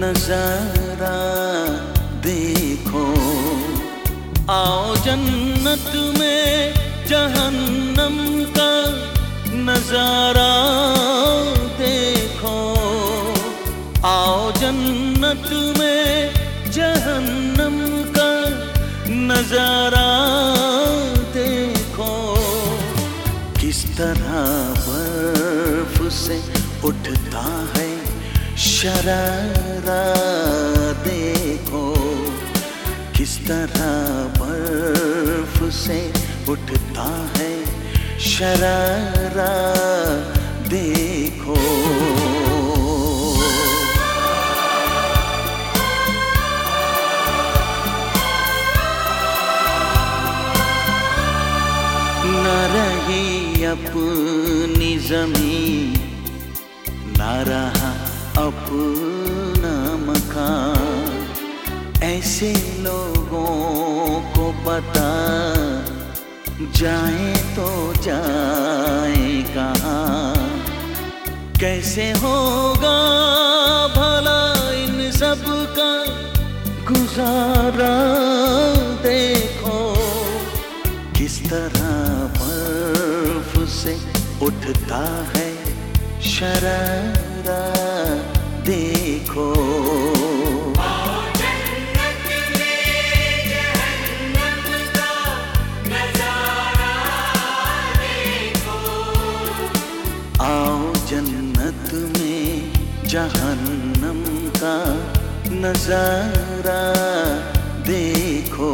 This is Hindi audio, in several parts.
नजारा देखो। आओ जन्नत में जहन्नम का नजारा देखो। आओ जन्नत में जहन्नम का नजारा देखो। किस तरह बर्फ से उठता है शरारा देखो। किस तरह बर्फ से उठता है शरारा देखो। न रही अपनी ज़मीं, न रहा अपना मकान। ऐसे लोगों को पता जाए तो जाए कहाँ। कैसे होगा भला इन सब का गुजारा देखो। किस तरह बर्फ से उठता है शरारा देखो। आओ जन्नत में जहन्नम का नजारा देखो।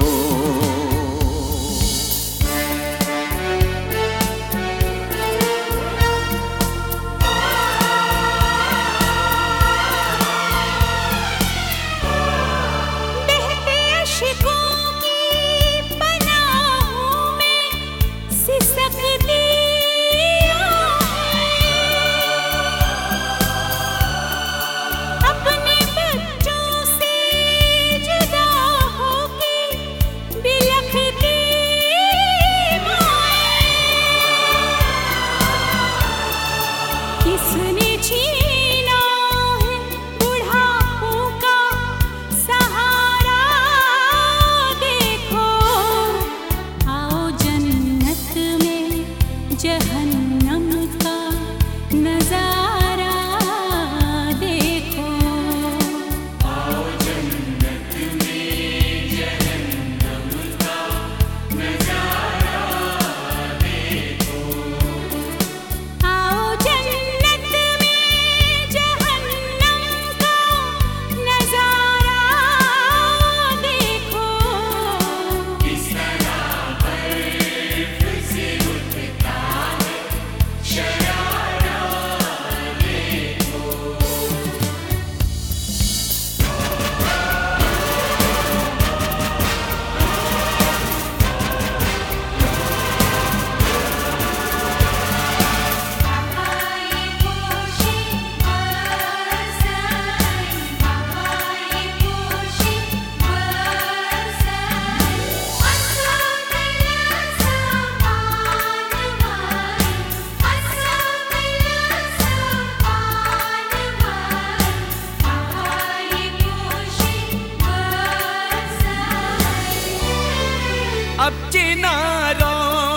अब चिनारों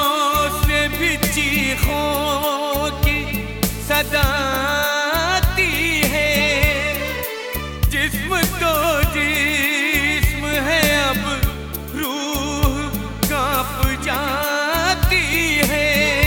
से भी चीखों की सदा आती है। जिस्म तो जिस्म है अब रूह कांप जाती है।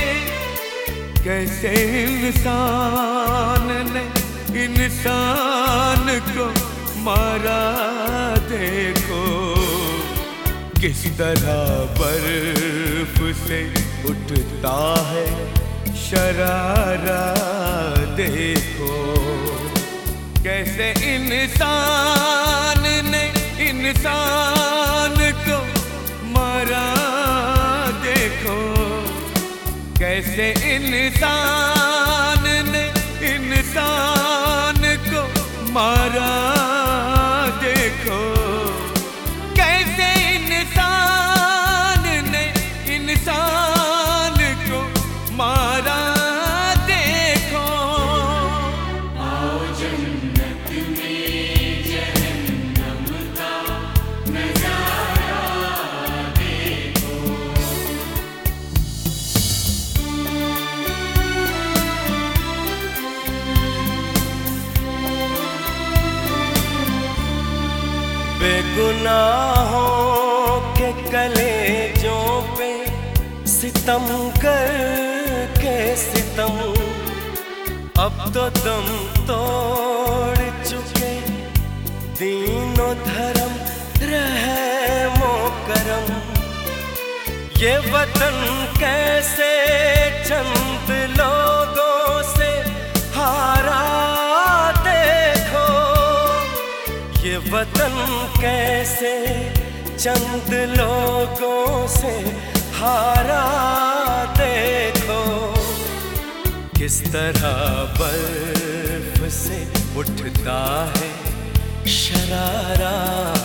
कैसे इंसान ने इंसान को मारा देखो। किस तरह बर्फ से उठता है शरारा देखो। कैसे इंसान ने इंसान को मारा देखो। कैसे इंसान ने इंसान को मारा देखो। कैसे इंसान ने इंसान को मारा देखो। आओ जन्नत में बेगुनाहों के कलेजों पे सितम करके सितम, अब तो दम तोड़ चुके दीनो धर्म रहमो करम। ये वतन कैसे चंद लोगों से हारा देखो, ये वतन कैसे चंद लोगों से हारा देखो। किस तरह बर्फ से उठता है शरारा